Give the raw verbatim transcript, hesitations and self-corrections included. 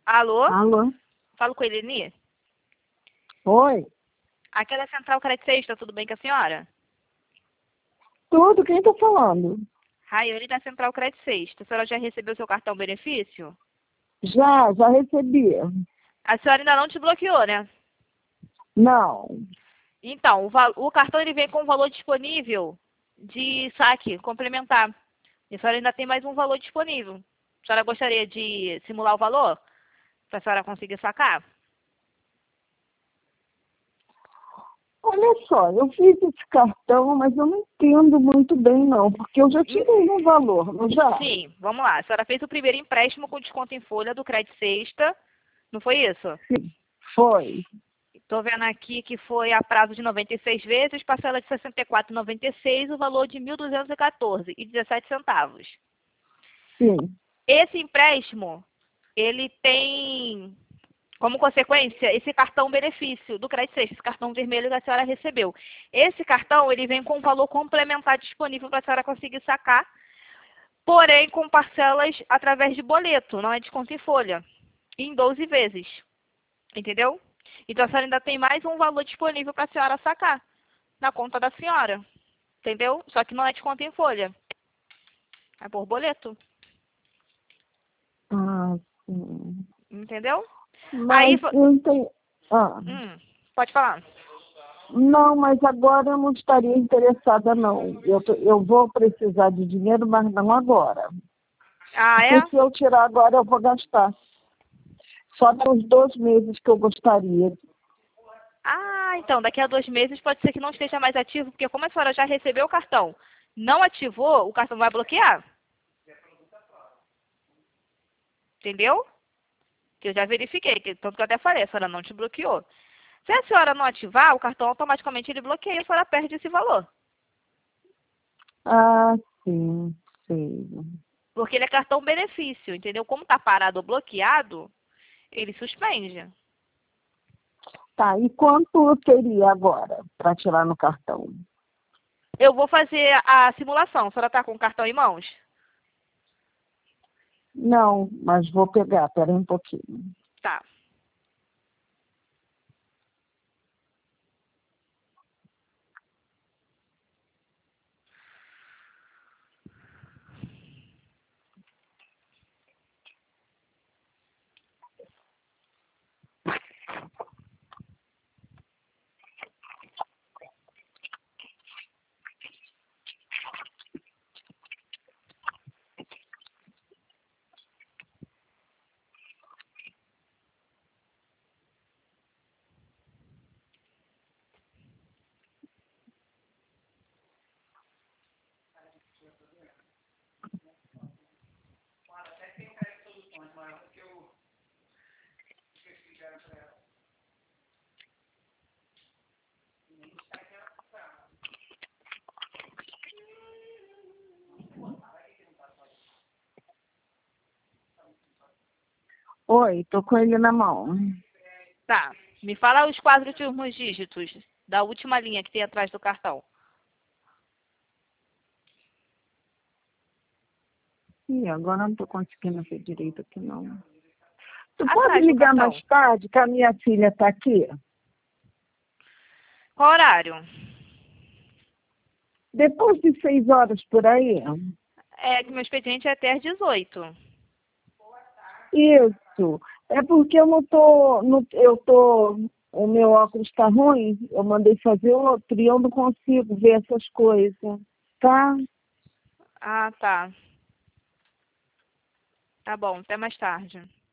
Alô? Alô? Falo com a Eleni? Oi? Aqui é da Central Crédito Sexta, tudo bem com a senhora? Tudo, quem tá falando? Raiane da Central Crédito Sexta. A senhora já recebeu seu cartão benefício? Já, já recebi. A senhora ainda não te bloqueou, né? Não. Então, o, val- o cartão ele vem com um valor disponível de saque complementar. E a senhora ainda tem mais um valor disponível. A senhora gostaria de simular o valor? Para a senhora conseguir sacar? Olha só, eu fiz esse cartão, mas eu não entendo muito bem, não, porque eu já tirei um valor, não já? Sim, vamos lá. A senhora fez o primeiro empréstimo com desconto em folha do Crédito Sexta. Não foi isso? Sim, foi. Estou vendo aqui que foi a prazo de noventa e seis vezes, parcela de sessenta e quatro vírgula noventa e seis, o valor de mil duzentos e quatorze reais e dezessete centavos. Sim. Esse empréstimo, ele tem como consequência esse cartão benefício do Crédito Sexta, esse cartão vermelho que a senhora recebeu. Esse cartão, ele vem com um valor complementar disponível para a senhora conseguir sacar, porém com parcelas através de boleto, não é desconto em folha, em doze vezes. Entendeu? Então a senhora ainda tem mais um valor disponível para a senhora sacar na conta da senhora. Entendeu? Só que não é desconto em folha. É por boleto. Ah, sim. Entendeu? Aí. Mas eu entendi. Ah, Hum, pode falar. não, mas agora eu não estaria interessada, não. Eu, tô- eu vou precisar de dinheiro, mas não agora. Ah, é? Porque se eu tirar agora, eu vou gastar. Só nos dois meses que eu gostaria. Ah, então, daqui a dois meses pode ser que não esteja mais ativo, porque como a senhora já recebeu o cartão, não ativou, o cartão vai bloquear. Entendeu? Que eu já verifiquei, que, tanto que eu até falei, a senhora não te bloqueou. Se a senhora não ativar, o cartão automaticamente ele bloqueia e a senhora perde esse valor. Ah, sim, sei. Porque ele é cartão benefício, entendeu? Como está parado ou bloqueado, ele suspende. Tá, e quanto eu teria agora para tirar no cartão? Eu vou fazer a simulação. A senhora está com o cartão em mãos? Não, mas vou pegar, pera aí um pouquinho. Tá. Oi, tô com ele na mão. Tá. Me fala os quatro últimos dígitos da última linha que tem atrás do cartão. Ih, agora eu não tô conseguindo ver direito aqui, não. Tu pode Atrás do ligar cartão. mais tarde, que a minha filha tá aqui? Qual horário? Depois de seis horas por aí? É que meu expediente é até às dezoito. Isso. É porque eu não tô, não, eu tô, o meu óculos tá ruim, eu mandei fazer outro e eu não consigo ver essas coisas, tá? Ah, tá. Tá bom. Até mais tarde.